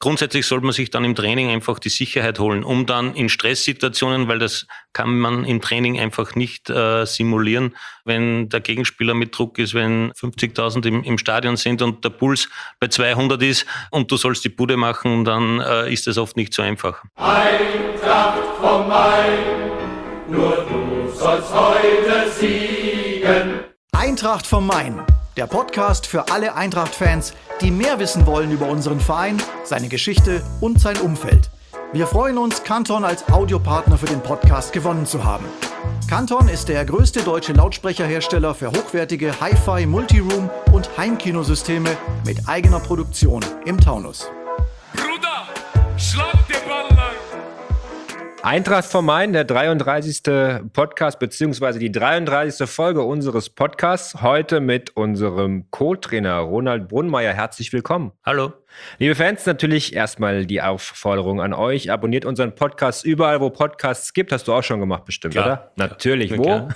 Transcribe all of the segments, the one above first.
grundsätzlich sollte man sich dann im Training einfach die Sicherheit holen, um dann in Stresssituationen, weil das kann man im Training einfach nicht simulieren, wenn der Gegenspieler mit Druck ist, wenn 50.000 im Stadion sind und der Puls bei 200 ist und du sollst die Bude machen, dann ist das oft nicht so einfach. Eintracht vom Main, nur du sollst heute siegen. Eintracht vom Main, der Podcast für alle Eintracht-Fans, die mehr wissen wollen über unseren Verein, seine Geschichte und sein Umfeld. Wir freuen uns, Canton als Audiopartner für den Podcast gewonnen zu haben. Canton ist der größte deutsche Lautsprecherhersteller für hochwertige Hi-Fi, Multiroom und Heimkinosysteme mit eigener Produktion im Taunus. Bruder, schlag den Ball lang! Eintracht vom Main, der 33. Podcast bzw. die 33. Folge unseres Podcasts. Heute mit unserem Co-Trainer Ronald Brunnmeier. Herzlich willkommen. Hallo. Liebe Fans, natürlich erstmal die Aufforderung an euch. Abonniert unseren Podcast überall, wo Podcasts gibt. Hast du auch schon gemacht bestimmt, klar, oder? Natürlich. Ja, wo?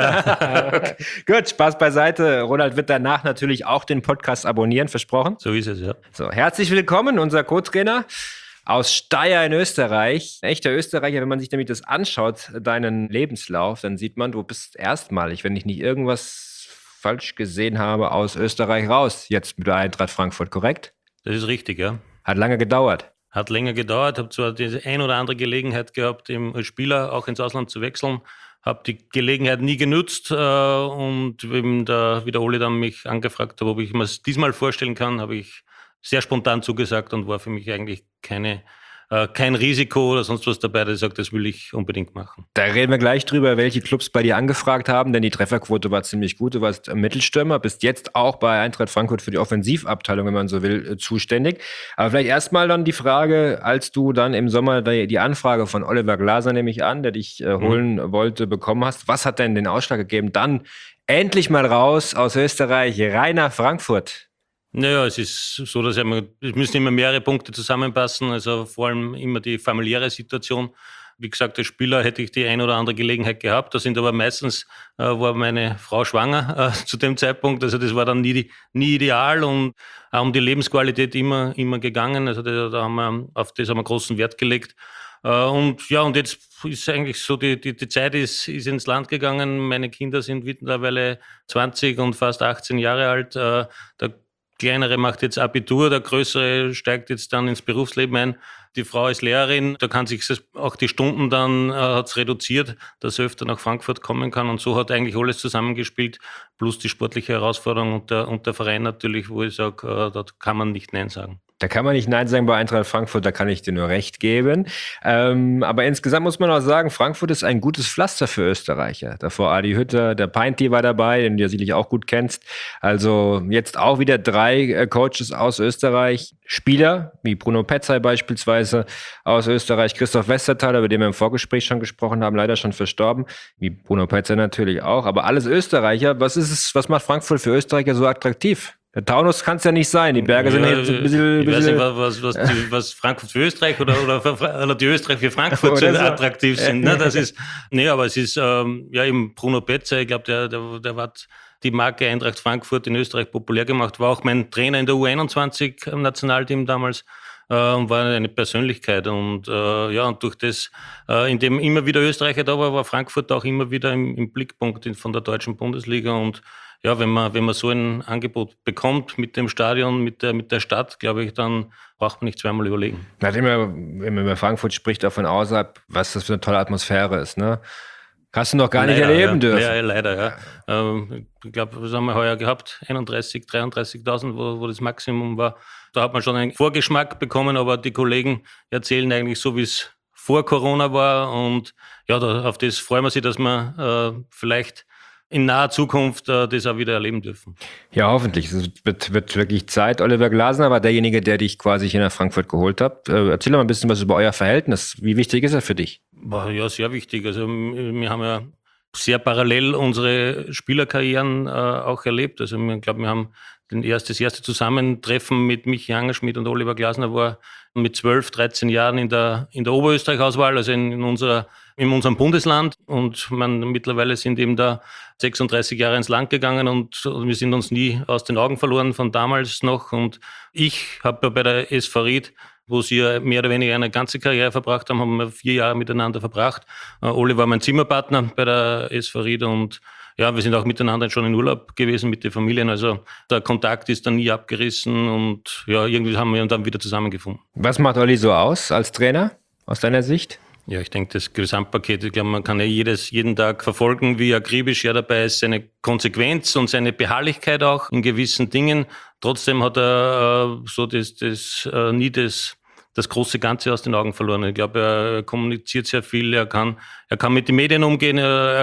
Okay. Gut, Spaß beiseite. Ronald wird danach natürlich auch den Podcast abonnieren, versprochen. So ist es, ja. So, herzlich willkommen, unser Co-Trainer aus Steyr in Österreich. Ein echter Österreicher, wenn man sich nämlich das anschaut, deinen Lebenslauf, dann sieht man, du bist erstmalig, wenn ich nicht irgendwas falsch gesehen habe, aus Österreich raus. Jetzt mit der Eintracht Frankfurt, korrekt? Das ist richtig, ja. Hat lange gedauert. Hat länger gedauert, habe zwar die ein oder andere Gelegenheit gehabt, als Spieler auch ins Ausland zu wechseln, habe die Gelegenheit nie genutzt und wie der Oli dann mich angefragt hat, ob ich mir es diesmal vorstellen kann, habe ich sehr spontan zugesagt und war für mich eigentlich kein Risiko oder sonst was dabei, dass ich sage, das will ich unbedingt machen. Da reden wir gleich drüber, welche Clubs bei dir angefragt haben, denn die Trefferquote war ziemlich gut. Du warst Mittelstürmer, bist jetzt auch bei Eintracht Frankfurt für die Offensivabteilung, wenn man so will, zuständig. Aber vielleicht erstmal dann die Frage, als du dann im Sommer die Anfrage von Oliver Glasner, nehme ich an, der dich holen wollte, bekommen hast. Was hat denn den Ausschlag gegeben, dann endlich mal raus aus Österreich, rein nach Frankfurt? Naja, es ist so, dass es müssen immer mehrere Punkte zusammenpassen, also vor allem immer die familiäre Situation. Wie gesagt, als Spieler hätte ich die ein oder andere Gelegenheit gehabt, da sind aber meistens, war meine Frau schwanger zu dem Zeitpunkt, also das war dann nie ideal und auch um die Lebensqualität immer gegangen, also auf das haben wir großen Wert gelegt. Und jetzt ist eigentlich so, die Zeit ist ins Land gegangen, meine Kinder sind mittlerweile 20 und fast 18 Jahre alt, der Kleinere macht jetzt Abitur, der Größere steigt jetzt dann ins Berufsleben ein. Die Frau ist Lehrerin, da kann sich auch die Stunden dann hat's reduziert, dass er öfter nach Frankfurt kommen kann. Und so hat eigentlich alles zusammengespielt, plus die sportliche Herausforderung und der Verein natürlich, wo ich sage, da kann man nicht Nein sagen. Da kann man nicht Nein sagen bei Eintracht Frankfurt, da kann ich dir nur recht geben. Aber insgesamt muss man auch sagen, Frankfurt ist ein gutes Pflaster für Österreicher. Davor Adi Hütter, der Peinti war dabei, den du ja sicherlich auch gut kennst. Also jetzt auch wieder 3 Coaches aus Österreich. Spieler, wie Bruno Petzai beispielsweise aus Österreich, Christoph Westerthaler, über den wir im Vorgespräch schon gesprochen haben, leider schon verstorben. Wie Bruno Petzai natürlich auch. Aber alles Österreicher. Was macht Frankfurt für Österreicher so attraktiv? Der Taunus kann es ja nicht sein. Die Berge sind jetzt ein bisschen... Ich weiß nicht, was Frankfurt für Österreich oder die Österreich für Frankfurt so attraktiv sind. Ne? Das ist, aber es ist eben Bruno Petzai, ich glaube, der hat die Marke Eintracht Frankfurt in Österreich populär gemacht, war auch mein Trainer in der U21 im Nationalteam damals und war eine Persönlichkeit. Und und durch das, in dem immer wieder Österreicher da war Frankfurt auch immer wieder im Blickpunkt von der deutschen Bundesliga. Und ja, wenn man so ein Angebot bekommt mit dem Stadion, mit der Stadt, glaube ich, dann braucht man nicht zweimal überlegen. Man hat immer, wenn man über Frankfurt spricht, davon außerhalb, was das für eine tolle Atmosphäre ist, ne? Hast du noch gar nicht erleben dürfen. Ja, leider, ja. Ich glaube, was haben wir heuer gehabt? 33.000, wo das Maximum war. Da hat man schon einen Vorgeschmack bekommen, aber die Kollegen erzählen eigentlich so, wie es vor Corona war. Und ja, auf das freuen wir uns, dass wir vielleicht in naher Zukunft das auch wieder erleben dürfen. Ja, hoffentlich. Es wird wirklich Zeit. Oliver Glasner war derjenige, der dich quasi hier nach Frankfurt geholt hat. Erzähl doch mal ein bisschen was über euer Verhältnis. Wie wichtig ist er für dich? Ja, sehr wichtig. Also wir haben ja sehr parallel unsere Spielerkarrieren auch erlebt. Also ich glaube, wir haben das erste Zusammentreffen mit Michi Angerschmidt und Oliver Glasner war mit 12, 13 Jahren in der Oberösterreich-Auswahl, also in unserem Bundesland. Und mittlerweile sind eben da 36 Jahre ins Land gegangen und wir sind uns nie aus den Augen verloren von damals noch. Und ich habe bei der SV Ried wo sie ja mehr oder weniger eine ganze Karriere verbracht haben wir 4 Jahre miteinander verbracht. Oli war mein Zimmerpartner bei der SV Ried und ja, wir sind auch miteinander schon in Urlaub gewesen mit den Familien. Also der Kontakt ist dann nie abgerissen und ja, irgendwie haben wir uns dann wieder zusammengefunden. Was macht Olli so aus als Trainer, aus deiner Sicht? Ja, ich denke, das Gesamtpaket, ich glaube, man kann ja jeden Tag verfolgen, wie akribisch er dabei ist, seine Konsequenz und seine Beharrlichkeit auch in gewissen Dingen. Trotzdem hat er nie das große Ganze aus den Augen verloren. Ich glaube, er kommuniziert sehr viel, er kann mit den Medien umgehen,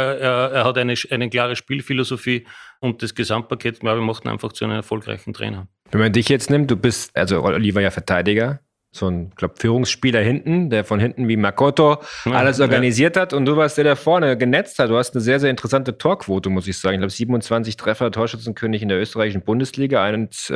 er hat eine klare Spielphilosophie und das Gesamtpaket, glaube ich, macht ihn einfach zu einem erfolgreichen Trainer. Wenn man dich jetzt nimmt, Olli war ja Verteidiger, so ein, Führungsspieler hinten, der von hinten wie Makoto alles organisiert hat und du warst der vorne genetzt hat. Du hast eine sehr, sehr interessante Torquote, muss ich sagen. Ich glaube, 27 Treffer, Torschützenkönig in der österreichischen Bundesliga,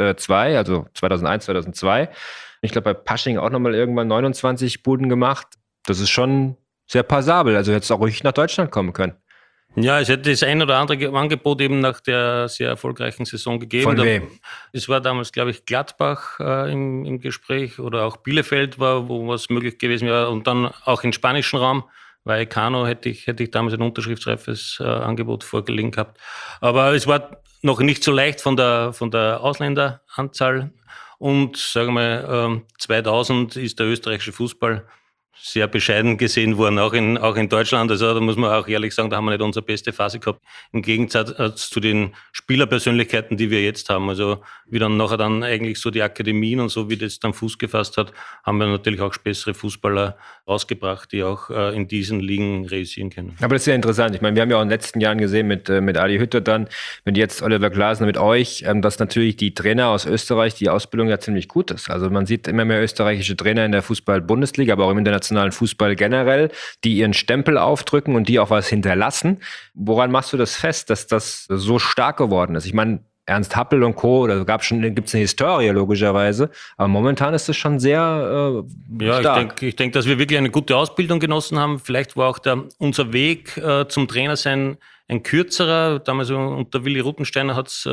2, also 2001, 2002. Ich glaube, bei Pasching auch nochmal irgendwann 29 Buden gemacht. Das ist schon sehr passabel. Also hättest du auch ruhig nach Deutschland kommen können. Ja, es hätte das ein oder andere Angebot eben nach der sehr erfolgreichen Saison gegeben. Von wem? Es war damals, glaube ich, Gladbach im Gespräch oder auch Bielefeld war, wo was möglich gewesen wäre. Und dann auch im spanischen Raum, weil Kano hätte ich damals ein unterschriftsreifes Angebot vorgelegen gehabt. Aber es war noch nicht so leicht von der Ausländeranzahl. Und sagen wir 2000 ist der österreichische Fußball sehr bescheiden gesehen worden, auch in Deutschland. Also da muss man auch ehrlich sagen, da haben wir nicht unsere beste Phase gehabt. Im Gegensatz zu den Spielerpersönlichkeiten, die wir jetzt haben. Also wie dann nachher eigentlich so die Akademien und so, wie das dann Fuß gefasst hat, haben wir natürlich auch bessere Fußballer rausgebracht, die auch in diesen Ligen realisieren können. Aber das ist ja interessant. Ich meine, wir haben ja auch in den letzten Jahren gesehen mit Adi Hütter dann, mit jetzt Oliver Glasner, mit euch, dass natürlich die Trainer aus Österreich, die Ausbildung ja ziemlich gut ist. Also man sieht immer mehr österreichische Trainer in der Fußball-Bundesliga, aber auch im internationalen Fußball generell, die ihren Stempel aufdrücken und die auch was hinterlassen. Woran machst du das fest, dass das so stark geworden ist? Ich meine, Ernst Happel und Co., da gibt's eine Historie logischerweise, aber momentan ist das schon sehr stark. Ich denke, dass wir wirklich eine gute Ausbildung genossen haben. Vielleicht war auch unser Weg zum Trainer sein ein kürzerer. Damals unter Willi Ruttensteiner hat es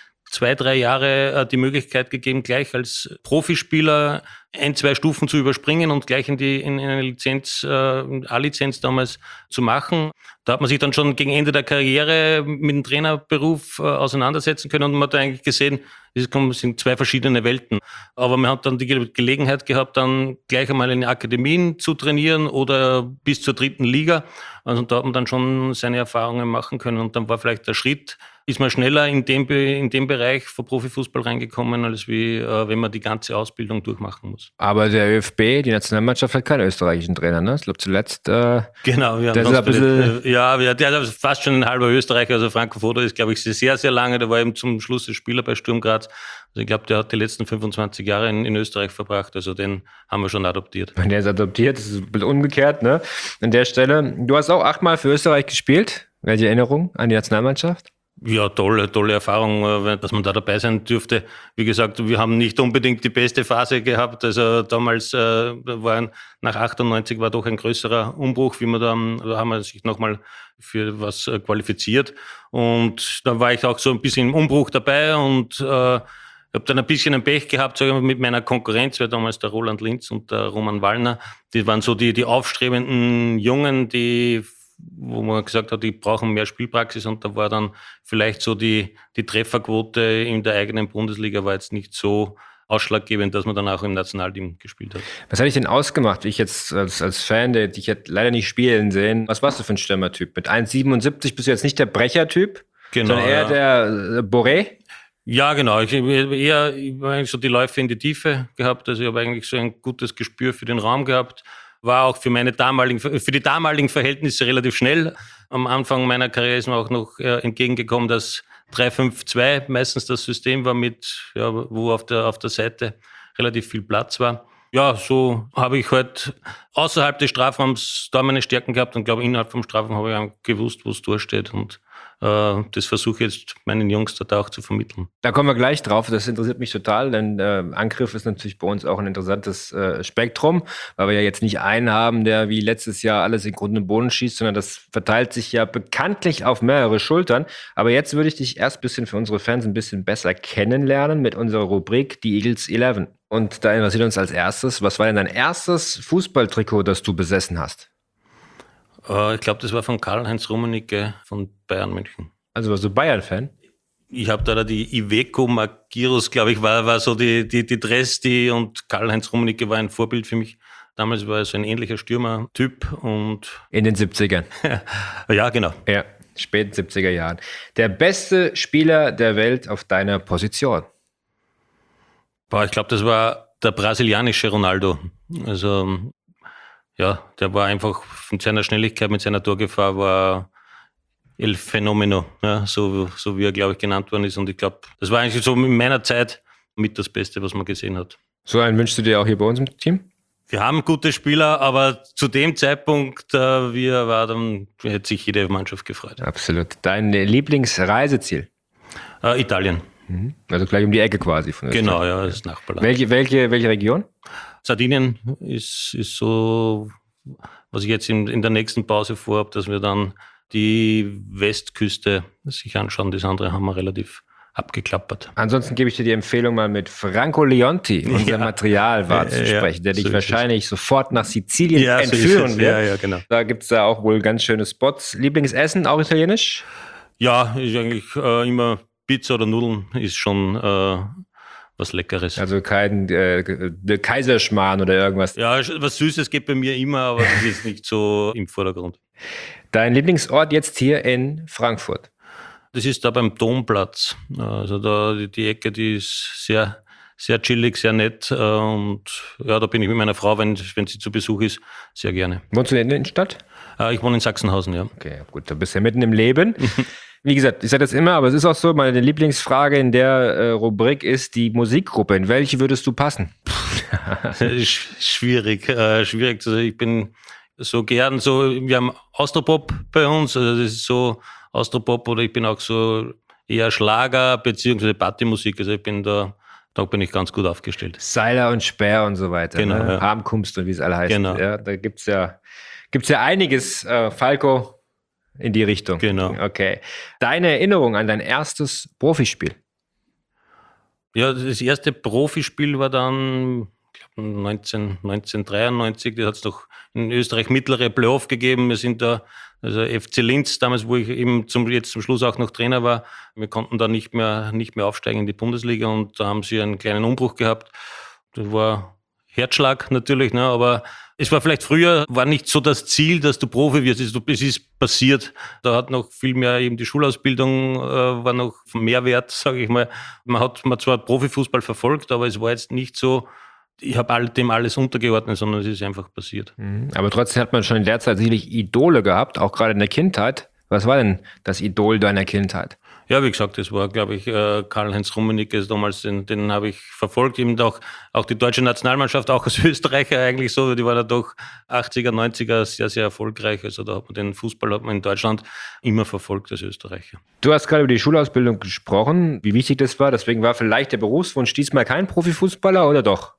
2-3 Jahre die Möglichkeit gegeben, gleich als Profispieler 1-2 Stufen zu überspringen und gleich in eine Lizenz, A-Lizenz damals zu machen. Da hat man sich dann schon gegen Ende der Karriere mit dem Trainerberuf auseinandersetzen können und man hat eigentlich gesehen, es sind 2 verschiedene Welten. Aber man hat dann die Gelegenheit gehabt, dann gleich einmal in Akademien zu trainieren oder bis zur 3. Liga. Also da hat man dann schon seine Erfahrungen machen können und dann war vielleicht der Schritt, ist man schneller in dem Bereich von Profifußball reingekommen, als wenn man die ganze Ausbildung durchmachen muss. Aber der ÖFB, die Nationalmannschaft, hat keinen österreichischen Trainer, ne? Ich glaube zuletzt. Genau, wir haben der ist fast schon ein halber Österreicher. Also Franco Foda ist, glaube ich, sehr, sehr lange. Der war eben zum Schluss der Spieler bei Sturm Graz. Also ich glaube, der hat die letzten 25 Jahre in Österreich verbracht. Also den haben wir schon adoptiert. Der ist adoptiert, das ist ein bisschen umgekehrt, ne? An der Stelle. Du hast auch 8-mal für Österreich gespielt. Welche Erinnerung an die Nationalmannschaft? Ja, tolle Erfahrung, dass man da dabei sein dürfte. Wie gesagt, wir haben nicht unbedingt die beste Phase gehabt. Also damals nach 98 war doch ein größerer Umbruch, da haben wir sich nochmal für was qualifiziert. Und da war ich auch so ein bisschen im Umbruch dabei und habe dann ein bisschen ein Pech gehabt, sage ich mal, mit meiner Konkurrenz, weil damals der Roland Linz und der Roman Wallner, die waren so die aufstrebenden Jungen, wo man gesagt hat, die brauchen mehr Spielpraxis und da war dann vielleicht so die Trefferquote in der eigenen Bundesliga war jetzt nicht so ausschlaggebend, dass man dann auch im Nationalteam gespielt hat. Was hat dich denn ausgemacht? Ich jetzt als Fan, der dich jetzt leider nicht spielen sehen, was warst du für ein Stürmertyp? Mit 1,77 bist du jetzt nicht der Brechertyp, sondern eher der Boré? Ja, genau. Ich habe eigentlich so die Läufe in die Tiefe gehabt, also ich habe eigentlich so ein gutes Gespür für den Raum gehabt. War auch für die damaligen Verhältnisse relativ schnell. Am Anfang meiner Karriere ist mir auch noch entgegengekommen, dass 3-5-2 meistens das System war wo auf der Seite relativ viel Platz war. Ja, so habe ich halt außerhalb des Strafraums da meine Stärken gehabt und glaube, innerhalb vom Strafraum habe ich gewusst, wo es durchsteht und das versuche ich jetzt meinen Jungs da auch zu vermitteln. Da kommen wir gleich drauf. Das interessiert mich total, denn Angriff ist natürlich bei uns auch ein interessantes Spektrum, weil wir ja jetzt nicht einen haben, der wie letztes Jahr alles in Grund und Boden schießt, sondern das verteilt sich ja bekanntlich auf mehrere Schultern. Aber jetzt würde ich dich erst ein bisschen für unsere Fans ein bisschen besser kennenlernen mit unserer Rubrik Die Eagles 11. Und da interessiert uns als erstes, was war denn dein erstes Fußballtrikot, das du besessen hast? Ich glaube, das war von Karl-Heinz Rummenigge von Bayern München. Also warst du Bayern-Fan? Ich habe da die Iveco Magirus, glaube ich, war so die Dress, und Karl-Heinz Rummenigge war ein Vorbild für mich. Damals war er so ein ähnlicher Stürmertyp und... In den 70ern. Ja, genau. Ja, späten 70er Jahren. Der beste Spieler der Welt auf deiner Position? Ich glaube, das war der brasilianische Ronaldo. Also... Ja, der war einfach mit seiner Schnelligkeit, mit seiner Torgefahr war El Fenomeno, ja, so wie er, glaube ich, genannt worden ist. Und ich glaube, das war eigentlich so in meiner Zeit mit das Beste, was man gesehen hat. So einen wünschst du dir auch hier bei uns im Team? Wir haben gute Spieler, aber zu dem Zeitpunkt, wie er war, dann hätte sich jede Mannschaft gefreut. Absolut. Dein Lieblingsreiseziel? Italien. Also gleich um die Ecke quasi von Österreich. Genau, ja, das Nachbarland. Welche Region? Sardinien ist so, was ich jetzt in der nächsten Pause vorhabe, dass wir dann die Westküste sich anschauen. Das andere haben wir relativ abgeklappert. Ansonsten gebe ich dir die Empfehlung, mal mit Franco Leonti, unser Materialwart, zu sprechen, der dich wahrscheinlich sofort nach Sizilien entführen wird. Ja, genau. Da gibt es da auch wohl ganz schöne Spots. Lieblingsessen, auch italienisch? Ja, ist eigentlich immer Pizza oder Nudeln ist schon was Leckeres. Also kein Kaiserschmarrn oder irgendwas. Ja, was Süßes geht bei mir immer, aber das ist nicht so im Vordergrund. Dein Lieblingsort jetzt hier in Frankfurt? Das ist da beim Domplatz. Also da die Ecke, die ist sehr, sehr chillig, sehr nett. Und ja, da bin ich mit meiner Frau, wenn sie zu Besuch ist, sehr gerne. Wohnst du in der Innenstadt? Ich wohne in Sachsenhausen, ja. Okay, gut, da bist du ja mitten im Leben. Wie gesagt, ich sage das immer, aber es ist auch so, meine Lieblingsfrage in der Rubrik ist die Musikgruppe. In welche würdest du passen? Schwierig. Also ich bin so gern wir haben Austropop bei uns, also das ist so Austropop, oder ich bin auch so eher Schlager beziehungsweise Partymusik, also ich bin da bin ich ganz gut aufgestellt. Seiler und Speer und so weiter. Genau, ne? ja. Harmkunst und wie es alle heißt. Genau. Ja, da gibt's ja einiges, Falco, in die Richtung. Genau. Okay. Deine Erinnerung an dein erstes Profispiel? Ja, das erste Profispiel war dann, ich glaube 1993, da hat es noch in Österreich mittlere Playoff gegeben. Wir sind da, also FC Linz, damals, wo ich eben zum Schluss auch noch Trainer war, wir konnten da nicht mehr aufsteigen in die Bundesliga, und da haben sie einen kleinen Umbruch gehabt. Das war Herzschlag natürlich, ne, aber es war vielleicht früher, war nicht so das Ziel, dass du Profi wirst. Es ist passiert. Da hat noch viel mehr eben die Schulausbildung war noch von Mehrwert, sage ich mal. Man hat zwar Profifußball verfolgt, aber es war jetzt nicht so, ich habe dem alles untergeordnet, sondern es ist einfach passiert. Aber trotzdem hat man schon in der Zeit sicherlich Idole gehabt, auch gerade in der Kindheit. Was war denn das Idol deiner Kindheit? Ja, wie gesagt, das war, glaube ich, Karl-Heinz Rummenigge damals, den habe ich verfolgt. Eben auch die deutsche Nationalmannschaft, auch als Österreicher eigentlich so, die war da doch 80er, 90er sehr, sehr erfolgreich. Also da hat man den Fußball in Deutschland immer verfolgt als Österreicher. Du hast gerade über die Schulausbildung gesprochen, wie wichtig das war. Deswegen war vielleicht der Berufswunsch diesmal kein Profifußballer, oder doch?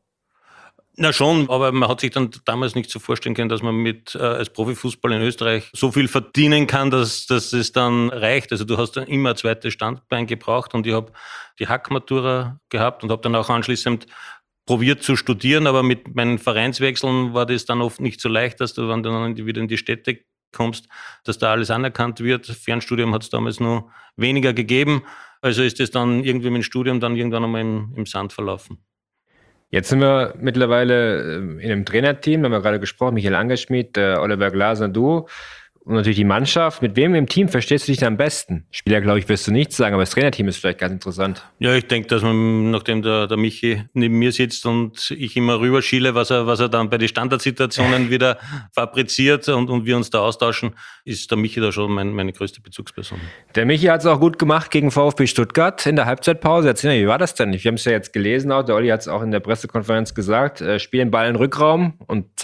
Na schon, aber man hat sich dann damals nicht so vorstellen können, dass man als Profifußball in Österreich so viel verdienen kann, dass es dann reicht. Also du hast dann immer ein zweites Standbein gebraucht, und ich habe die Hack-Matura gehabt und habe dann auch anschließend probiert zu studieren, aber mit meinen Vereinswechseln war das dann oft nicht so leicht, dass du, wenn du dann wieder in die Städte kommst, dass da alles anerkannt wird. Fernstudium hat es damals nur weniger gegeben, also ist das dann irgendwie mit dem Studium dann irgendwann einmal im Sand verlaufen. Jetzt sind wir mittlerweile in einem Trainerteam, da haben wir gerade gesprochen, Michael Angerschmidt, Oliver Glasner, du und natürlich die Mannschaft. Mit wem im Team verstehst du dich am besten? Spieler, glaube ich, wirst du nichts sagen, aber das Trainerteam ist vielleicht ganz interessant. Ja, ich denke, dass man, nachdem der Michi neben mir sitzt und ich immer rüberschiele, was er dann bei den Standardsituationen wieder fabriziert und wir uns da austauschen, ist der Michi da schon meine größte Bezugsperson. Der Michi hat es auch gut gemacht gegen VfB Stuttgart in der Halbzeitpause. Erzähl mir, wie war das denn? Wir haben es ja jetzt gelesen, auch der Olli hat es auch in der Pressekonferenz gesagt, spielen Ball in den Rückraum und zack,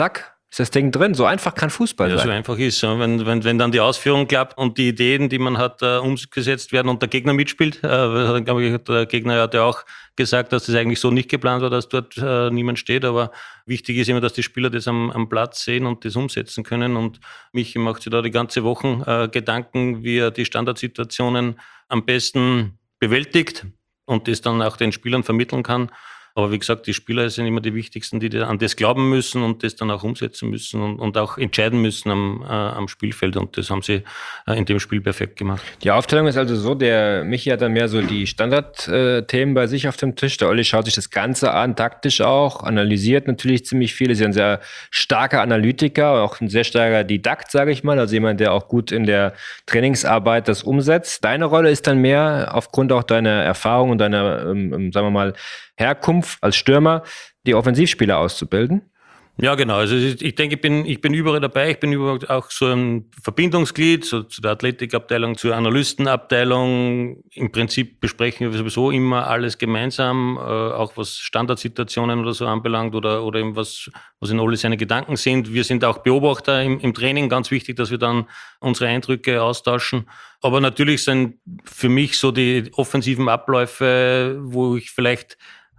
ist das Ding drin. So einfach kann Fußball Ja, sein. so einfach ist. Wenn dann die Ausführung klappt und die Ideen, die man hat, umgesetzt werden und der Gegner mitspielt, glaube ich, der Gegner hat ja auch gesagt, dass das eigentlich so nicht geplant war, dass dort niemand steht. Aber wichtig ist immer, dass die Spieler das am Platz sehen und das umsetzen können. Und Michi macht sich da die ganze Woche Gedanken, wie er die Standardsituationen am besten bewältigt und das dann auch den Spielern vermitteln kann. Aber wie gesagt, die Spieler sind immer die wichtigsten, die an das glauben müssen und das dann auch umsetzen müssen und auch entscheiden müssen am Spielfeld. Und das haben sie in dem Spiel perfekt gemacht. Die Aufteilung ist also so, der Michi hat dann mehr so die Standardthemen bei sich auf dem Tisch. Der Olli schaut sich das Ganze an, taktisch auch, analysiert natürlich ziemlich viel. Ist ja ein sehr starker Analytiker, auch ein sehr starker Didakt, sage ich mal. Also jemand, der auch gut in der Trainingsarbeit das umsetzt. Deine Rolle ist dann mehr aufgrund auch deiner Erfahrung und deiner, sagen wir mal, Herkunft als Stürmer, die Offensivspieler auszubilden? Ja, genau. Also ich denke, ich bin überall dabei. Ich bin überall auch so ein Verbindungsglied zu der Athletikabteilung, zur Analystenabteilung. Im Prinzip besprechen wir sowieso immer alles gemeinsam, auch was Standardsituationen oder so anbelangt oder eben was in Olli seine Gedanken sind. Wir sind auch Beobachter im Training. Ganz wichtig, dass wir dann unsere Eindrücke austauschen. Aber natürlich sind für mich so die offensiven Abläufe, wo ich vielleicht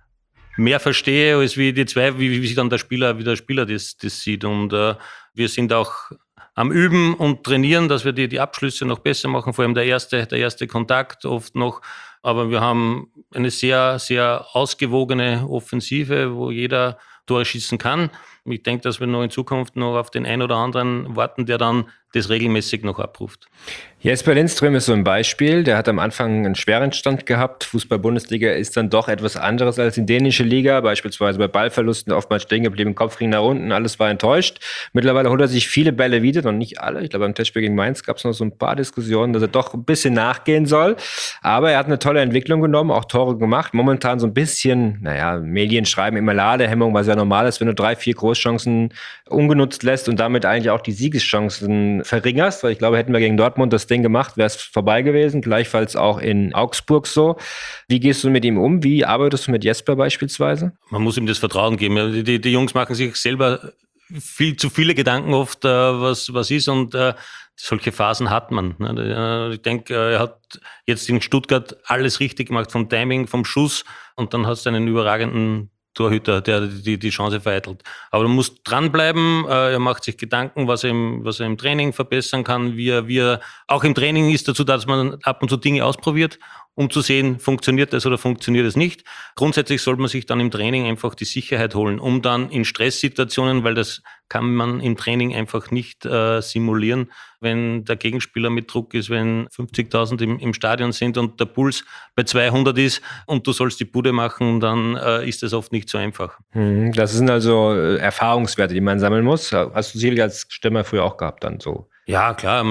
mehr verstehe, als wie die zwei, wie sich dann der Spieler das sieht. Und wir sind auch am Üben und trainieren, dass wir die Abschlüsse noch besser machen, vor allem der erste Kontakt oft noch. Aber wir haben eine sehr, sehr ausgewogene Offensive, wo jeder Tore schießen kann. Ich denke, dass wir noch in Zukunft noch auf den einen oder anderen warten, der dann das regelmäßig noch abruft. Jesper Lindström ist so ein Beispiel. Der hat am Anfang einen schweren Stand gehabt. Fußball-Bundesliga ist dann doch etwas anderes als die dänische Liga. Beispielsweise bei Ballverlusten oftmals stehen geblieben, Kopf ging nach unten, alles war enttäuscht. Mittlerweile holt er sich viele Bälle wieder, noch nicht alle. Ich glaube, beim Testspiel gegen Mainz gab es noch so ein paar Diskussionen, dass er doch ein bisschen nachgehen soll. Aber er hat eine tolle Entwicklung genommen, auch Tore gemacht. Momentan so ein bisschen, Medien schreiben immer Ladehemmung, was ja normal ist, wenn du 3-4 Großchancen ungenutzt lässt und damit eigentlich auch die Siegeschancen verringerst. Weil ich glaube, hätten wir gegen Dortmund das Ding gemacht, wäre es vorbei gewesen. Gleichfalls auch in Augsburg so. Wie gehst du mit ihm um? Wie arbeitest du mit Jesper beispielsweise? Man muss ihm das Vertrauen geben. Die Jungs machen sich selber viel zu viele Gedanken oft, was ist, und solche Phasen hat man. Ich denke, er hat jetzt in Stuttgart alles richtig gemacht, vom Timing, vom Schuss, und dann hast du einen überragenden Torhüter, der die Chance vereitelt. Aber du musst dranbleiben, er macht sich Gedanken, was er im Training verbessern kann, wie er auch im Training ist dazu, dass man ab und zu Dinge ausprobiert, um zu sehen, funktioniert das oder funktioniert es nicht. Grundsätzlich sollte man sich dann im Training einfach die Sicherheit holen, um dann in Stresssituationen, weil das kann man im Training einfach nicht simulieren, wenn der Gegenspieler mit Druck ist, wenn 50.000 im Stadion sind und der Puls bei 200 ist und du sollst die Bude machen, dann ist das oft nicht so einfach. Das sind also Erfahrungswerte, die man sammeln muss. Hast du sicherlich als Stürmer früher auch gehabt dann so? Ja, klar.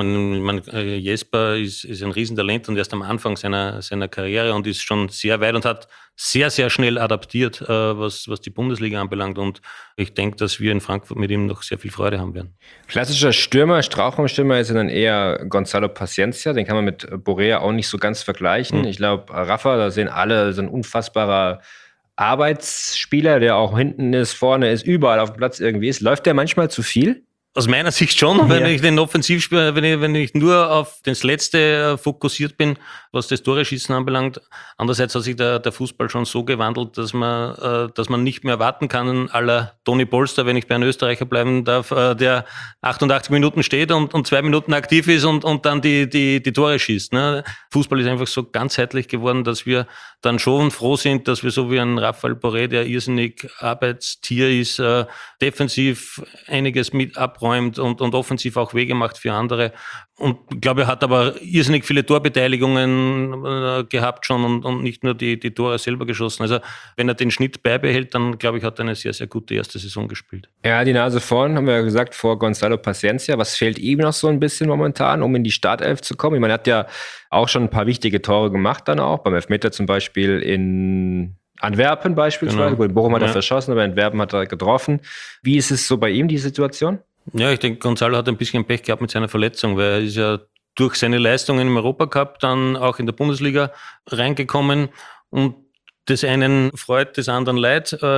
Jesper ist ein Riesentalent und erst am Anfang seiner Karriere und ist schon sehr weit und hat sehr, sehr schnell adaptiert, was die Bundesliga anbelangt. Und ich denke, dass wir in Frankfurt mit ihm noch sehr viel Freude haben werden. Klassischer Stürmer, Strafraumstürmer ist ja dann eher Gonzalo Paciencia. Den kann man mit Borré auch nicht so ganz vergleichen. Ich glaube, Rafa, da sehen alle, so ein unfassbarer Arbeitsspieler, der auch hinten ist, vorne ist, überall auf dem Platz irgendwie ist. Läuft der manchmal zu viel? Aus meiner Sicht schon, wenn ich den Offensivspieler, wenn ich nur auf das Letzte fokussiert bin, was das Tore-Schießen anbelangt. Andererseits hat sich der Fußball schon so gewandelt, dass man nicht mehr warten kann, à la Toni Polster, wenn ich bei einem Österreicher bleiben darf, der 88 Minuten steht und 2 Minuten aktiv ist und dann die Tore schießt. Ne? Fußball ist einfach so ganzheitlich geworden, dass wir dann schon froh sind, dass wir so wie ein Raphael Borré, der irrsinnig Arbeitstier ist, defensiv einiges mit abräumt und offensiv auch Wege macht für andere. Und ich glaube, er hat aber irrsinnig viele Torbeteiligungen gehabt schon und nicht nur die Tore selber geschossen. Also wenn er den Schnitt beibehält, dann glaube ich, hat er eine sehr, sehr gute erste Saison gespielt. Ja, die Nase vorn, haben wir ja gesagt, vor Gonzalo Paciencia. Was fehlt ihm noch so ein bisschen momentan, um in die Startelf zu kommen? Ich meine, er hat ja auch schon ein paar wichtige Tore gemacht dann auch. Beim Elfmeter zum Beispiel in Antwerpen beispielsweise. Genau. Bochum hat er verschossen, aber in Antwerpen hat er getroffen. Wie ist es so bei ihm, die Situation? Ja, ich denke, Gonzalo hat ein bisschen Pech gehabt mit seiner Verletzung, weil er ist ja durch seine Leistungen im Europacup dann auch in der Bundesliga reingekommen und des einen freut, des anderen leid.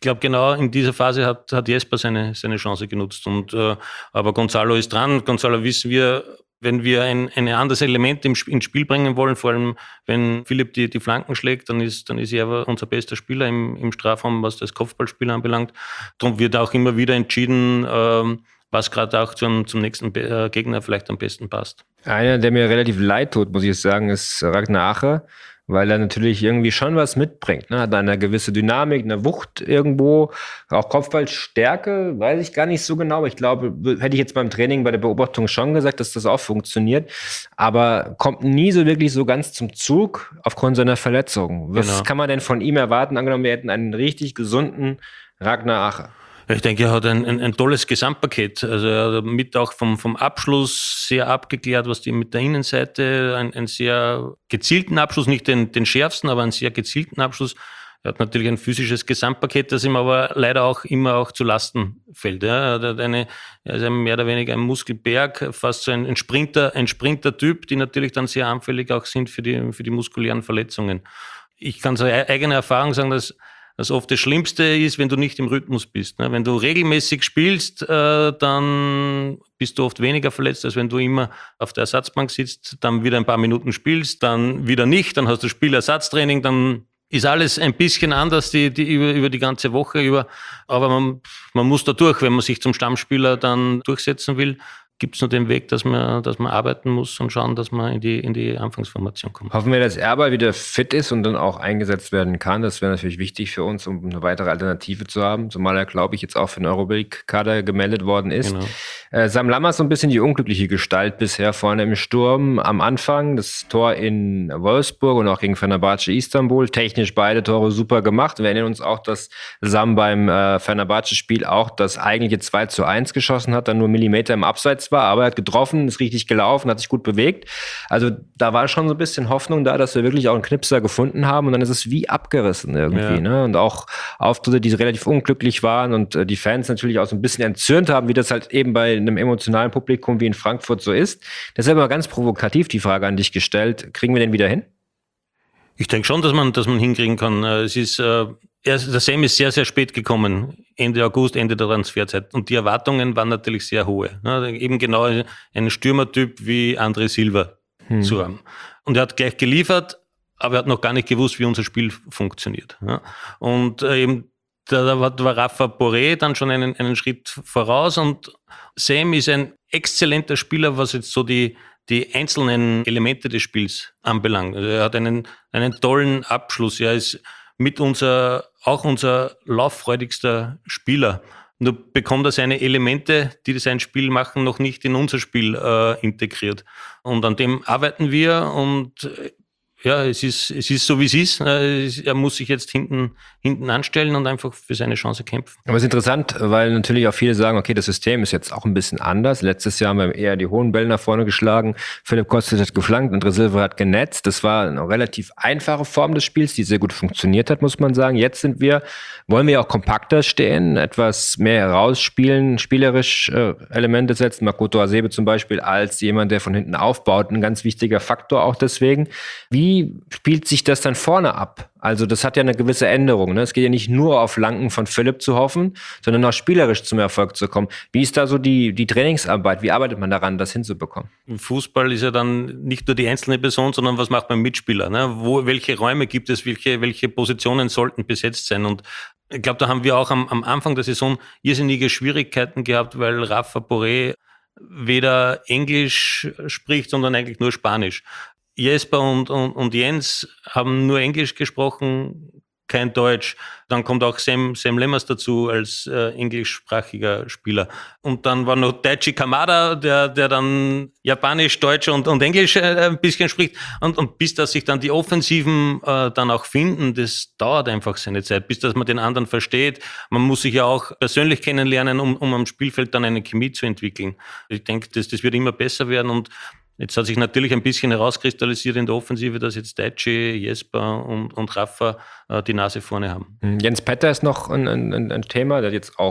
glaube, genau in dieser Phase hat Jesper seine Chance genutzt. Aber Gonzalo ist dran. Gonzalo wissen wir, wenn wir ein anderes Element ins Spiel bringen wollen, vor allem wenn Philipp die Flanken schlägt, dann ist er unser bester Spieler im Strafraum, was das Kopfballspiel anbelangt. Darum wird auch immer wieder entschieden, was gerade auch zum nächsten Gegner vielleicht am besten passt. Einer, der mir relativ leid tut, muss ich sagen, ist Ragnar Ache, weil er natürlich irgendwie schon was mitbringt. Ne? Hat eine gewisse Dynamik, eine Wucht irgendwo, auch Kopfballstärke, weiß ich gar nicht so genau. Aber ich glaube, hätte ich jetzt beim Training, bei der Beobachtung schon gesagt, dass das auch funktioniert. Aber kommt nie so wirklich so ganz zum Zug aufgrund seiner Verletzung. Was kann man denn von ihm erwarten? Angenommen, wir hätten einen richtig gesunden Ragnar Ache. Ich denke, er hat ein tolles Gesamtpaket. Also er hat mit auch vom Abschluss sehr abgeklärt, was die mit der Innenseite, einen sehr gezielten Abschluss, nicht den schärfsten, aber einen sehr gezielten Abschluss. Er hat natürlich ein physisches Gesamtpaket, das ihm aber leider auch immer zu Lasten fällt. Ja. Er ist mehr oder weniger ein Muskelberg, fast so ein Sprinter-Typ, die natürlich dann sehr anfällig auch sind für die muskulären Verletzungen. Ich kann so eigene Erfahrung sagen, dass oft das Schlimmste ist, wenn du nicht im Rhythmus bist. Wenn du regelmäßig spielst, dann bist du oft weniger verletzt, als wenn du immer auf der Ersatzbank sitzt, dann wieder ein paar Minuten spielst, dann wieder nicht, dann hast du Spielersatztraining, dann ist alles ein bisschen anders über die ganze Woche über. Aber man muss da durch, wenn man sich zum Stammspieler dann durchsetzen will. Gibt es nur den Weg, dass man arbeiten muss und schauen, dass man in die Anfangsformation kommt. Hoffen wir, dass Erbal wieder fit ist und dann auch eingesetzt werden kann. Das wäre natürlich wichtig für uns, um eine weitere Alternative zu haben. Zumal er, glaube ich, jetzt auch für den Euroleague-Kader gemeldet worden ist. Genau. Sam Lammers so ein bisschen die unglückliche Gestalt bisher vorne im Sturm. Am Anfang das Tor in Wolfsburg und auch gegen Fenerbahce Istanbul. Technisch beide Tore super gemacht. Wir erinnern uns auch, dass Sam beim Fenerbahce-Spiel auch das eigentliche 2:1 geschossen hat, dann nur Millimeter im Abseits war, aber er hat getroffen, ist richtig gelaufen, hat sich gut bewegt. Also da war schon so ein bisschen Hoffnung da, dass wir wirklich auch einen Knipser gefunden haben und dann ist es wie abgerissen irgendwie. Ja. Ne? Und auch Auftritte, die relativ unglücklich waren und die Fans natürlich auch so ein bisschen entzürnt haben, wie das halt eben bei einem emotionalen Publikum wie in Frankfurt so ist. Deshalb mal ganz provokativ die Frage an dich gestellt, kriegen wir den wieder hin? Ich denke schon, dass man hinkriegen kann. Es ist der Sam ist sehr, sehr spät gekommen, Ende August, Ende der Transferzeit. Und die Erwartungen waren natürlich sehr hohe. Eben genau einen Stürmertyp wie André Silva zu haben. Und er hat gleich geliefert, aber er hat noch gar nicht gewusst, wie unser Spiel funktioniert. Und eben da war Rafa Borré dann schon einen Schritt voraus. Und Sam ist ein exzellenter Spieler, was jetzt so die einzelnen Elemente des Spiels anbelangt. Also er hat einen tollen Abschluss. Er ist mit unser lauffreudigster Spieler. Nur bekommt er seine Elemente, die sein Spiel machen, noch nicht in unser Spiel integriert. Und an dem arbeiten wir und ja, es ist so, wie es ist. Er muss sich jetzt hinten anstellen und einfach für seine Chance kämpfen. Aber es ist interessant, weil natürlich auch viele sagen, okay, das System ist jetzt auch ein bisschen anders. Letztes Jahr haben wir eher die hohen Bälle nach vorne geschlagen. Philipp Kostic hat geflankt, André Silva hat genetzt. Das war eine relativ einfache Form des Spiels, die sehr gut funktioniert hat, muss man sagen. Jetzt wollen wir auch kompakter stehen, etwas mehr herausspielen, spielerisch Elemente setzen. Makoto Hasebe zum Beispiel als jemand, der von hinten aufbaut, ein ganz wichtiger Faktor auch deswegen. Wie spielt sich das dann vorne ab? Also das hat ja eine gewisse Änderung. Ne? Es geht ja nicht nur auf Flanken von Philipp zu hoffen, sondern auch spielerisch zum Erfolg zu kommen. Wie ist da so die Trainingsarbeit? Wie arbeitet man daran, das hinzubekommen? Im Fußball ist ja dann nicht nur die einzelne Person, sondern was macht man mit Mitspieler? Ne? Welche Räume gibt es? Welche Positionen sollten besetzt sein? Und ich glaube, da haben wir auch am Anfang der Saison irrsinnige Schwierigkeiten gehabt, weil Rafa Borré weder Englisch spricht, sondern eigentlich nur Spanisch. Jesper und Jens haben nur Englisch gesprochen, kein Deutsch. Dann kommt auch Sam Lammers dazu als englischsprachiger Spieler. Und dann war noch Daichi Kamada, der dann Japanisch, Deutsch und Englisch ein bisschen spricht. Und bis dass sich dann die Offensiven dann auch finden, das dauert einfach seine Zeit, bis dass man den anderen versteht. Man muss sich ja auch persönlich kennenlernen, um am Spielfeld dann eine Chemie zu entwickeln. Ich denke, das wird immer besser werden und jetzt hat sich natürlich ein bisschen herauskristallisiert in der Offensive, dass jetzt Daichi, Jesper und Rafa die Nase vorne haben. Jens Petter ist noch ein Thema, der hat jetzt auch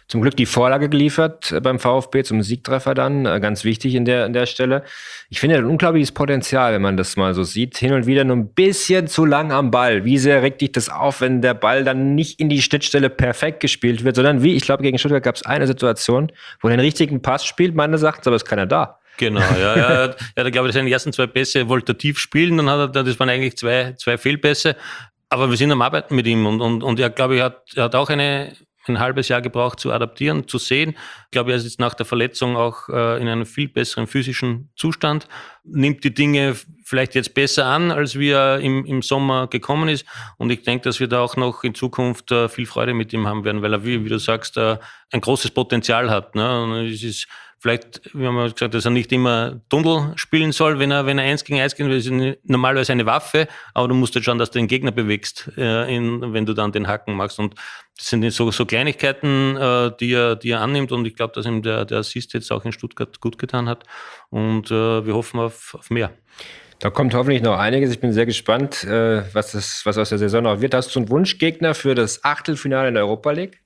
zum Glück die Vorlage geliefert beim VfB zum Siegtreffer dann, ganz wichtig in der Stelle. Ich finde, er hat ein unglaubliches Potenzial, wenn man das mal so sieht. Hin und wieder nur ein bisschen zu lang am Ball. Wie sehr regt dich das auf, wenn der Ball dann nicht in die Schnittstelle perfekt gespielt wird, sondern ich glaube, gegen Stuttgart gab es eine Situation, wo er den richtigen Pass spielt, meines Erachtens, aber ist keiner da. Genau, ja. Er hat, glaube ich, seine ersten 2 Pässe wollte er tief spielen, dann das waren eigentlich zwei Fehlpässe. Aber wir sind am Arbeiten mit ihm und er, glaube ich, hat auch ein halbes Jahr gebraucht zu adaptieren, zu sehen. Ich glaube, er ist jetzt nach der Verletzung auch in einem viel besseren physischen Zustand, nimmt die Dinge vielleicht jetzt besser an, als wie er im Sommer gekommen ist. Und ich denke, dass wir da auch noch in Zukunft viel Freude mit ihm haben werden, weil er, wie du sagst, ein großes Potenzial hat. Ne? Und es ist vielleicht, wir haben gesagt, dass er nicht immer Tunnel spielen soll, wenn er 1 gegen 1 geht, das ist normalerweise eine Waffe, aber du musst halt schauen, dass du den Gegner bewegst, wenn du dann den Haken machst. Und das sind so Kleinigkeiten, die er annimmt, und ich glaube, dass ihm der Assist jetzt auch in Stuttgart gut getan hat, und wir hoffen auf mehr. Da kommt hoffentlich noch einiges. Ich bin sehr gespannt, was aus der Saison noch wird. Hast du einen Wunschgegner für das Achtelfinale in der Europa League?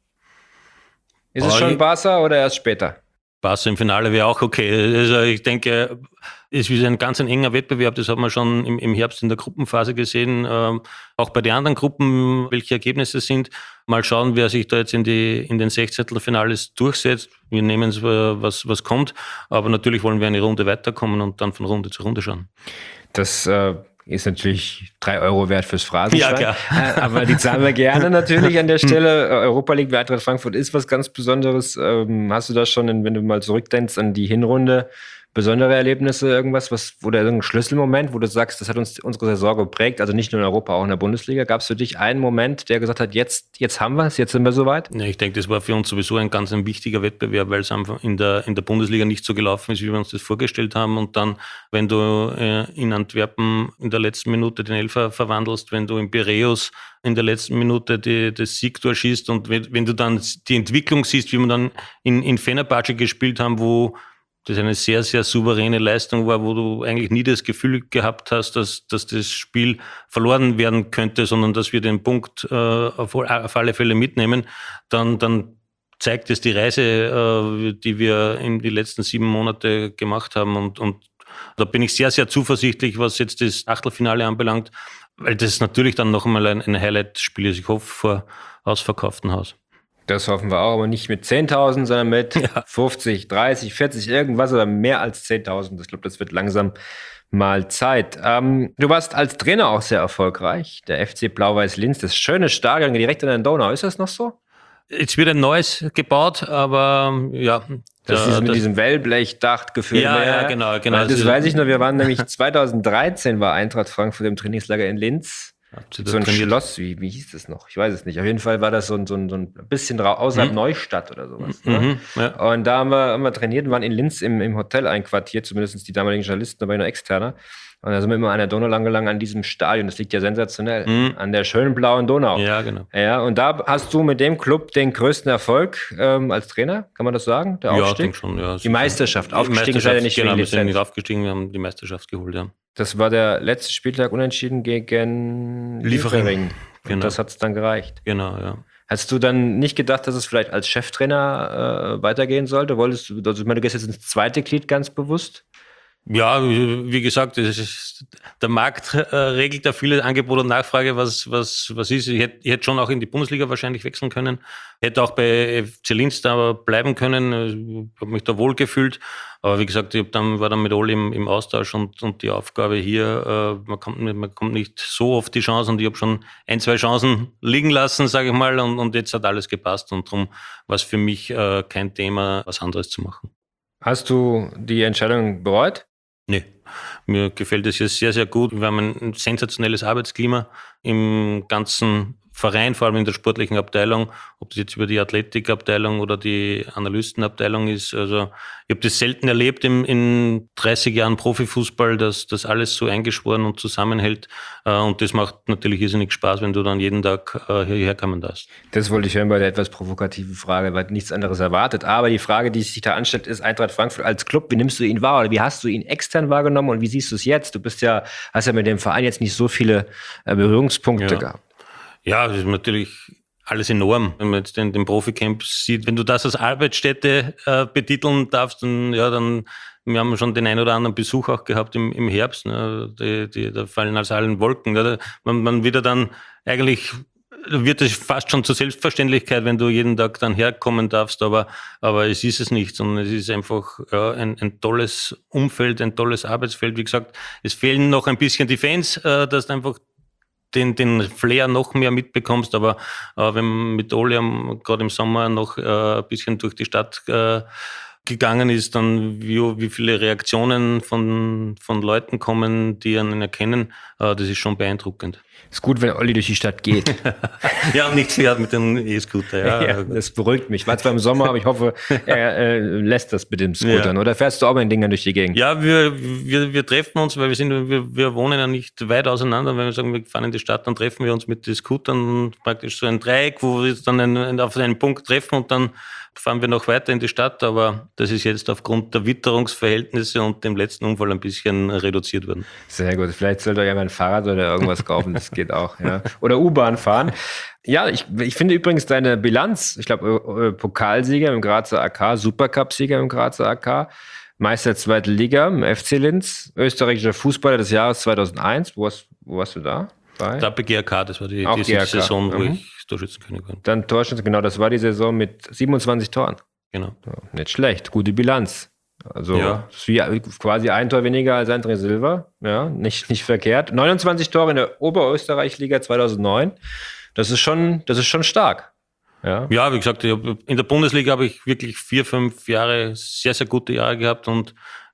Ist es schon Barca oder erst später? Barca im Finale wäre auch okay. Also ich denke, es ist ein ganz enger Wettbewerb. Das hat man schon im Herbst in der Gruppenphase gesehen. Auch bei den anderen Gruppen, welche Ergebnisse sind. Mal schauen, wer sich da jetzt in den 16. durchsetzt. Wir nehmen es, was kommt. Aber natürlich wollen wir eine Runde weiterkommen und dann von Runde zu Runde schauen. Das ist natürlich 3 Euro wert fürs Phrasenschwein. Ja, klar. Aber die zahlen wir gerne natürlich an der Stelle. Europa League bei Eintracht Frankfurt ist was ganz Besonderes. Hast du da schon, wenn du mal zurückdenkst an die Hinrunde, besondere Erlebnisse, irgendwas, oder irgendein Schlüsselmoment, wo du sagst, das hat uns unsere Saison geprägt, also nicht nur in Europa, auch in der Bundesliga? Gab es für dich einen Moment, der gesagt hat, jetzt haben wir es, jetzt sind wir soweit? Ja, ich denke, das war für uns sowieso ein wichtiger Wettbewerb, weil es einfach in der Bundesliga nicht so gelaufen ist, wie wir uns das vorgestellt haben. Und dann, wenn du in Antwerpen in der letzten Minute den Elfer verwandelst, wenn du in Piräus in der letzten Minute das Siegtor schießt, und wenn du dann die Entwicklung siehst, wie wir dann in Fenerbahce gespielt haben, wo das eine sehr, sehr souveräne Leistung war, wo du eigentlich nie das Gefühl gehabt hast, dass das Spiel verloren werden könnte, sondern dass wir den Punkt auf alle Fälle mitnehmen, dann zeigt es die Reise, die wir in die letzten 7 Monate gemacht haben. Und da bin ich sehr, sehr zuversichtlich, was jetzt das Achtelfinale anbelangt, weil das natürlich dann noch einmal ein Highlight-Spiel ist. Ich hoffe, vor ausverkauftem Haus. Das hoffen wir auch, aber nicht mit 10.000, sondern mit 50, 30, 40, irgendwas oder mehr als 10.000. Ich glaube, das wird langsam mal Zeit. Du warst als Trainer auch sehr erfolgreich. Der FC Blau-Weiß Linz, das schöne Stadion direkt an der Donau. Ist das noch so? Jetzt wird ein neues gebaut, aber ja. Das ist mit diesem Wellblechdach gefüllt. Ja, genau. Das weiß ich noch, wir waren nämlich 2013 war Eintracht Frankfurt im Trainingslager in Linz. So ein Schloss, wie hieß das noch? Ich weiß es nicht. Auf jeden Fall war das so ein bisschen außerhalb Neustadt oder sowas. Ne? Ja. Und da haben wir trainiert und waren in Linz im Hotel einquartiert, zumindest die damaligen Journalisten, da war ich noch externer. Und da sind wir immer an der Donau lang gelangt, an diesem Stadion. Das liegt ja sensationell. An der schönen blauen Donau. Ja, genau. Ja, und da hast du mit dem Club den größten Erfolg als Trainer, kann man das sagen? Der Aufstieg? Ja, ich denke schon. Ja. Die Meisterschaft. Aufgestiegen seid ihr nicht genau, wegen wir sind Lizenz. nicht aufgestiegen, wir haben die Meisterschaft geholt, ja. Das war der letzte Spieltag unentschieden gegen Liefering. Genau. Und das hat es dann gereicht. Genau, ja. Hast du dann nicht gedacht, dass es vielleicht als Cheftrainer weitergehen sollte? Wolltest du, also ich meine, du gehst jetzt ins zweite Glied ganz bewusst? Ja, wie gesagt, der Markt regelt da viele Angebot und Nachfrage, was ist. Ich hätte schon auch in die Bundesliga wahrscheinlich wechseln können. Hätte auch bei FC Linz da bleiben können. Ich habe mich da wohl gefühlt. Aber wie gesagt, war dann mit Oli im Austausch und die Aufgabe hier, man kommt nicht so oft die Chance, und ich habe schon 1-2 Chancen liegen lassen, sage ich mal, und jetzt hat alles gepasst, und darum war es für mich kein Thema, was anderes zu machen. Hast du die Entscheidung bereut? Nee, mir gefällt es hier sehr, sehr gut. Wir haben ein sensationelles Arbeitsklima im ganzen Verein, vor allem in der sportlichen Abteilung, ob das jetzt über die Athletikabteilung oder die Analystenabteilung ist. Also ich habe das selten erlebt in 30 Jahren Profifußball, dass das alles so eingeschworen und zusammenhält. Und das macht natürlich irrsinnig Spaß, wenn du dann jeden Tag hierher kommen darfst. Das wollte ich hören bei der etwas provokativen Frage, weil nichts anderes erwartet. Aber die Frage, die sich da anstellt, ist Eintracht Frankfurt als Club. Wie nimmst du ihn wahr oder wie hast du ihn extern wahrgenommen und wie siehst du es jetzt? Du hast ja mit dem Verein jetzt nicht so viele Berührungspunkte gehabt. Ja, das ist natürlich alles enorm. Wenn man jetzt den Profi-Camp sieht, wenn du das als Arbeitsstätte betiteln darfst, dann wir haben schon den einen oder anderen Besuch auch gehabt im Herbst. Ne? Da fallen aus allen Wolken. Ne? Man wieder dann eigentlich wird es fast schon zur Selbstverständlichkeit, wenn du jeden Tag dann herkommen darfst, aber es ist es nicht, sondern es ist einfach ein tolles Umfeld, ein tolles Arbeitsfeld. Wie gesagt, es fehlen noch ein bisschen die Fans, dass du einfach den Flair noch mehr mitbekommst, aber wenn man mit Oli gerade im Sommer noch ein bisschen durch die Stadt gegangen ist, dann wie viele Reaktionen von Leuten kommen, die einen erkennen, das ist schon beeindruckend. Ist gut, wenn Olli durch die Stadt geht. Ja, und nichts fährt mit dem E-Scooter. Ja, das beruhigt mich. War zwar im Sommer, aber ich hoffe, er lässt das mit dem Scootern. Oder fährst du auch mit den Dingern durch die Gegend? Ja, wir treffen uns, weil wir wohnen ja nicht weit auseinander. Wenn wir sagen, wir fahren in die Stadt, dann treffen wir uns mit den Scootern, praktisch so ein Dreieck, wo wir uns dann auf einen Punkt treffen und dann fahren wir noch weiter in die Stadt. Aber das ist jetzt aufgrund der Witterungsverhältnisse und dem letzten Unfall ein bisschen reduziert worden. Sehr gut. Vielleicht sollt ihr ja mal ein Fahrrad oder irgendwas kaufen. Das geht auch, ja. Oder U-Bahn fahren. Ja, ich finde übrigens deine Bilanz, ich glaube, Pokalsieger im Grazer AK, Supercup-Sieger im Grazer AK, Meister zweite Liga im FC Linz, österreichischer Fußballer des Jahres 2001. Wo warst du da? Da bei GRK, das war die GRK. Saison, wo ich Torschützenkönig war. Dann Torschütze, genau, das war die Saison mit 27 Toren. Genau. Ja, nicht schlecht, gute Bilanz. Also quasi ein Tor weniger als André Silva. Ja, nicht verkehrt. 29 Tore in der Oberösterreich-Liga 2009. Das ist schon stark. Ja, wie gesagt, in der Bundesliga habe ich wirklich 4-5 Jahre sehr, sehr gute Jahre gehabt und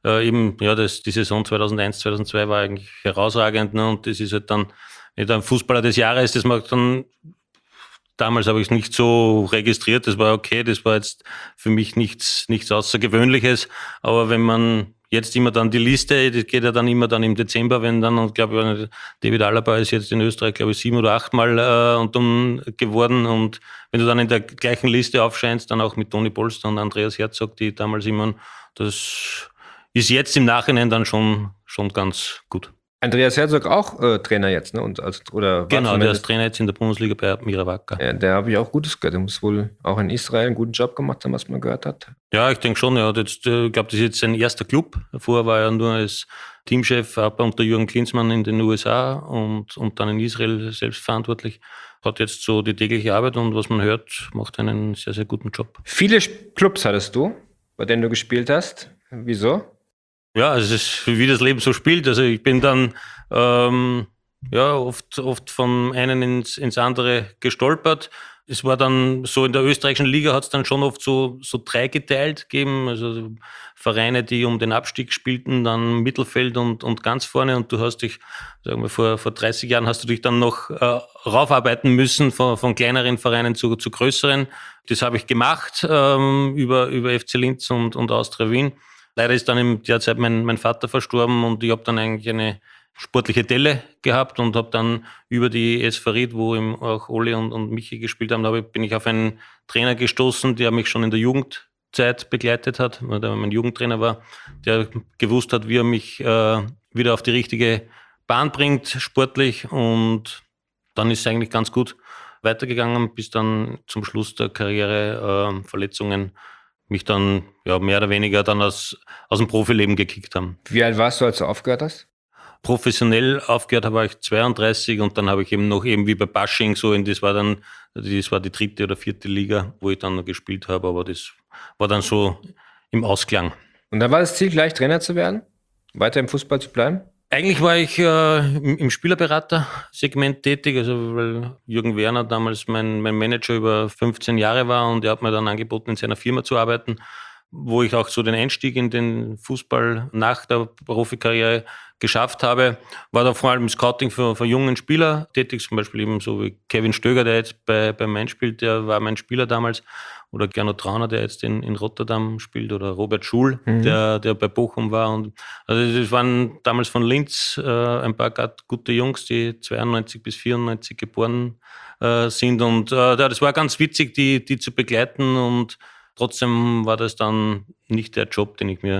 die Saison 2001, 2002 war eigentlich herausragend. Ne? Und das ist halt dann nicht ein Fußballer des Jahres, das mag dann. Damals habe ich es nicht so registriert, das war okay, das war jetzt für mich nichts Außergewöhnliches, aber wenn man jetzt immer dann die Liste, das geht ja dann immer dann im Dezember, wenn dann, und glaube David Alaba ist jetzt in Österreich, glaube ich, 7 oder 8 Mal geworden, und wenn du dann in der gleichen Liste aufscheinst, dann auch mit Toni Polster und Andreas Herzog, die damals immer, das ist jetzt im Nachhinein dann schon ganz gut. Andreas Herzog auch Trainer jetzt, ne? Genau, der ist Trainer jetzt in der Bundesliga bei Admira Wacker. Ja, der habe ich auch Gutes gehört. Der muss wohl auch in Israel einen guten Job gemacht haben, was man gehört hat. Ja, ich denke schon. Ja. Ich glaube, das ist jetzt sein erster Club. Vorher war er nur als Teamchef unter Jürgen Klinsmann in den USA und dann in Israel selbst verantwortlich. Hat jetzt so die tägliche Arbeit und was man hört, macht einen sehr, sehr guten Job. Viele Clubs hattest du, bei denen du gespielt hast. Wieso? Ja, es ist, wie das Leben so spielt. Also ich bin dann oft von einem ins andere gestolpert. Es war dann so, in der österreichischen Liga hat es dann schon oft so dreigeteilt gegeben. Also Vereine, die um den Abstieg spielten, dann Mittelfeld und ganz vorne. Und du hast dich, sagen wir, vor 30 Jahren hast du dich dann noch raufarbeiten müssen von kleineren Vereinen zu größeren. Das habe ich gemacht über FC Linz und Austria Wien. Leider ist dann in der Zeit mein Vater verstorben und ich habe dann eigentlich eine sportliche Delle gehabt und habe dann über die SV Ried, wo eben auch Oli und Michi gespielt haben, bin ich auf einen Trainer gestoßen, der mich schon in der Jugendzeit begleitet hat, der mein Jugendtrainer war, der gewusst hat, wie er mich wieder auf die richtige Bahn bringt, sportlich, und dann ist es eigentlich ganz gut weitergegangen, bis dann zum Schluss der Karriere Verletzungen mich dann mehr oder weniger dann aus dem Profileben gekickt haben. Wie alt warst du, als du aufgehört hast? Professionell aufgehört habe ich 32 und dann habe ich eben noch wie bei Basching das war die 3. oder 4. Liga, wo ich dann noch gespielt habe, aber das war dann so im Ausklang. Und dann war das Ziel, gleich Trainer zu werden? Weiter im Fußball zu bleiben? Eigentlich war ich im Spielerberater-Segment tätig, also weil Jürgen Werner damals mein Manager über 15 Jahre war und er hat mir dann angeboten, in seiner Firma zu arbeiten, wo ich auch so den Einstieg in den Fußball nach der Profikarriere geschafft habe. War da vor allem im Scouting für jungen Spieler tätig, zum Beispiel eben so wie Kevin Stöger, der jetzt bei Mainz spielt, der war mein Spieler damals. Oder Gernot Trauner, der jetzt in Rotterdam spielt, oder Robert Schul, der bei Bochum war. Und also das waren damals von Linz ein paar gute Jungs, die 92 bis 94 geboren sind. Und das war ganz witzig, die zu begleiten. Und trotzdem war das dann nicht der Job, den ich mir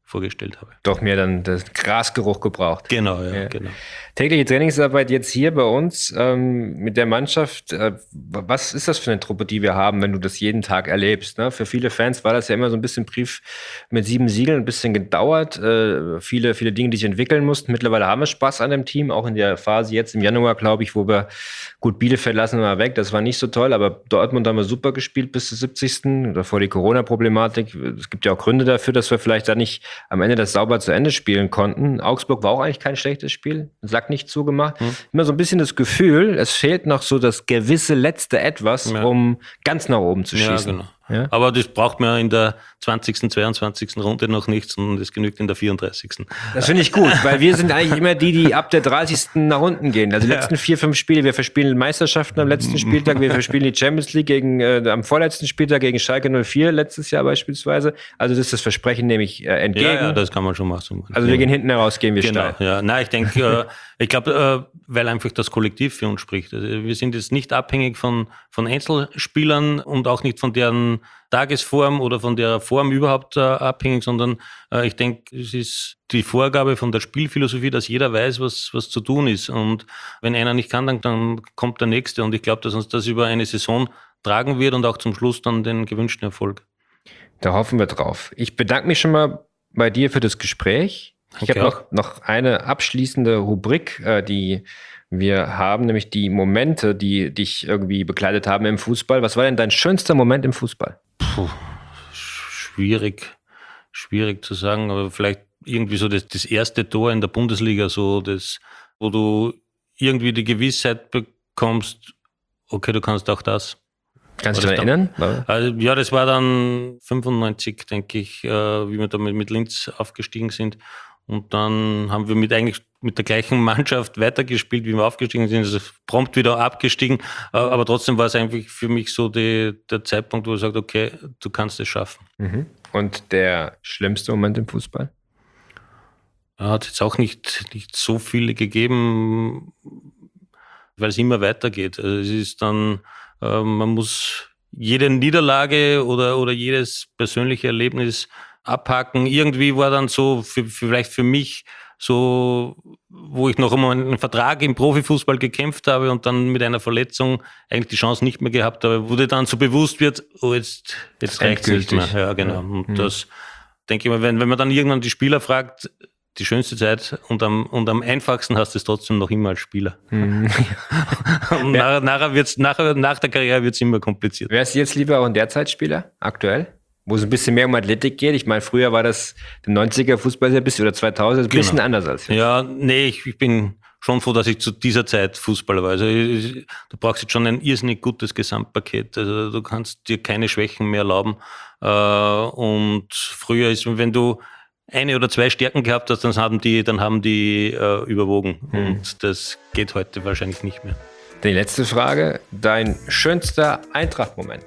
vorgestellt habe. Doch mehr dann den Grasgeruch gebraucht. Genau, ja. Genau. Tägliche Trainingsarbeit jetzt hier bei uns mit der Mannschaft. Was ist das für eine Truppe, die wir haben, wenn du das jeden Tag erlebst? Ne? Für viele Fans war das ja immer so ein bisschen Brief mit 7 Siegeln, ein bisschen gedauert. Viele Dinge, die sich entwickeln mussten. Mittlerweile haben wir Spaß an dem Team, auch in der Phase jetzt im Januar, glaube ich, wo wir gut Bielefeld lassen wir mal weg. Das war nicht so toll, aber Dortmund haben wir super gespielt bis zur 70. Davor die Corona-Problematik. Es gibt ja auch Gründe dafür, dass wir vielleicht da nicht am Ende das sauber zu Ende spielen konnten. Augsburg war auch eigentlich kein schlechtes Spiel. Sack nicht zugemacht. Immer so ein bisschen das Gefühl, es fehlt noch so das gewisse letzte Etwas, um ganz nach oben zu schießen. Ja, genau. Ja? Aber das braucht man in der 20., 22. Runde noch nicht, sondern das genügt in der 34. Das finde ich gut, weil wir sind eigentlich immer die ab der 30. nach unten gehen. Also die letzten 4, 5 Spiele, wir verspielen Meisterschaften am letzten Spieltag, wir verspielen die Champions League am vorletzten Spieltag gegen Schalke 04 letztes Jahr beispielsweise. Also das ist das Versprechen, nehme ich entgegen. Ja, das kann man schon machen. Also wir gehen hinten heraus, gehen wir steil. Ja. Nein, ich denke, ich glaube, weil einfach das Kollektiv für uns spricht. Also wir sind jetzt nicht abhängig von Einzelspielern und auch nicht von deren Tagesform oder von der Form überhaupt abhängig, sondern ich denke, es ist die Vorgabe von der Spielphilosophie, dass jeder weiß, was zu tun ist. Und wenn einer nicht kann, dann kommt der Nächste. Und ich glaube, dass uns das über eine Saison tragen wird und auch zum Schluss dann den gewünschten Erfolg. Da hoffen wir drauf. Ich bedanke mich schon mal bei dir für das Gespräch. Ich habe noch eine abschließende Rubrik, die wir haben, nämlich die Momente, die dich irgendwie begleitet haben im Fußball. Was war denn dein schönster Moment im Fußball? Schwierig zu sagen, aber vielleicht irgendwie so das erste Tor in der Bundesliga, so das, wo du irgendwie die Gewissheit bekommst, okay, du kannst auch das. Kannst du dich erinnern? Ja, das war dann 95, denke ich, wie wir da mit Linz aufgestiegen sind. Und dann haben wir eigentlich mit der gleichen Mannschaft weitergespielt, wie wir aufgestiegen sind. Also prompt wieder abgestiegen. Aber trotzdem war es eigentlich für mich so der Zeitpunkt, wo ich sage, okay, du kannst es schaffen. Und der schlimmste Moment im Fußball? Hat jetzt auch nicht so viele gegeben, weil es immer weitergeht. Also es ist dann, man muss jede Niederlage oder jedes persönliche Erlebnis abhaken. Irgendwie war dann so, vielleicht für mich, so, wo ich noch einmal einen Vertrag im Profifußball gekämpft habe und dann mit einer Verletzung eigentlich die Chance nicht mehr gehabt habe, wo dir dann so bewusst wird, oh, jetzt reicht es nicht mehr. Ja, genau. Und das denke ich mal, wenn man dann irgendwann die Spieler fragt, die schönste Zeit und am einfachsten hast du es trotzdem noch immer als Spieler. Und nach der Karriere wird es immer kompliziert. Wärst du jetzt lieber auch ein Derzeitspieler, aktuell? Wo es ein bisschen mehr um Athletik geht. Ich meine, früher war das der 90er Fußball ein bisschen, oder 2000, ein bisschen anders als jetzt. Ja, nee, ich bin schon froh, dass ich zu dieser Zeit Fußballer war. Also du brauchst jetzt schon ein irrsinnig gutes Gesamtpaket. Also du kannst dir keine Schwächen mehr erlauben. Und früher ist, wenn du 1 oder 2 Stärken gehabt hast, dann haben die überwogen. Und das geht heute wahrscheinlich nicht mehr. Die letzte Frage. Dein schönster Eintracht-Moment?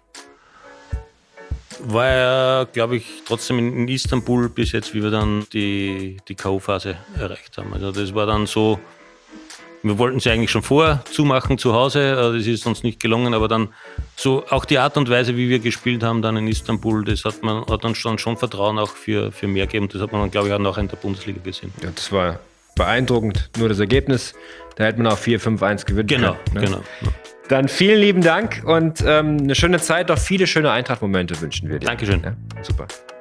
War ja, glaube ich, trotzdem in Istanbul bis jetzt, wie wir dann die K.O.-Phase erreicht haben. Also das war dann so, wir wollten sie eigentlich schon zumachen zu Hause, das ist uns nicht gelungen, aber dann so auch die Art und Weise, wie wir gespielt haben dann in Istanbul, das hat uns dann schon Vertrauen auch für mehr gegeben. Das hat man dann, glaube ich, auch nachher in der Bundesliga gesehen. Ja, das war beeindruckend, nur das Ergebnis. Da hätte man auch 4-5-1 gewinnen können. Genau. Dann vielen lieben Dank und eine schöne Zeit, auch viele schöne Eintracht-Momente wünschen wir dir. Dankeschön. Ja, super.